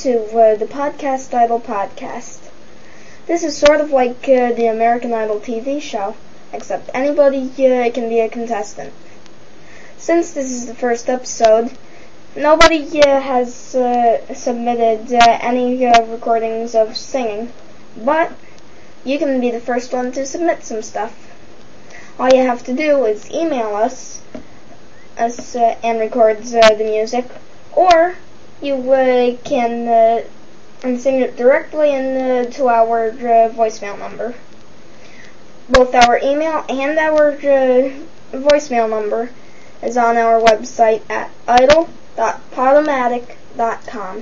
to the Podcast Idol podcast. This is sort of like the American Idol TV show, except anybody can be a contestant. Since this is the first episode, nobody has submitted any recordings of singing, but you can be the first one to submit some stuff. All you have to do is email us and record the music, or you can sing it directly to our voicemail number. Both our email and our voicemail number is on our website at idol.podomatic.com.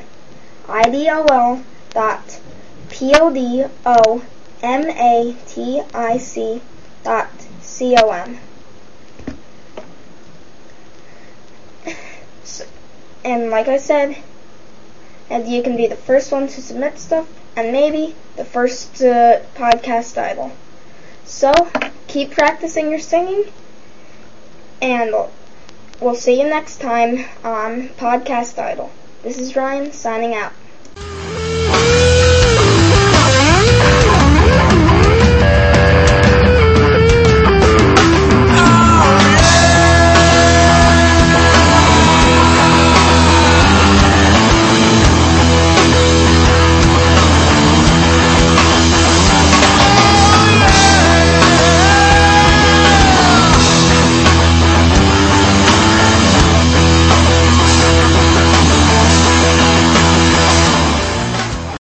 idol.podomatic.com. And like I said, and you can be the first one to submit stuff, and maybe the first podcast idol. So, keep practicing your singing, and we'll see you next time on Podcast Idol. This is Ryan, signing out.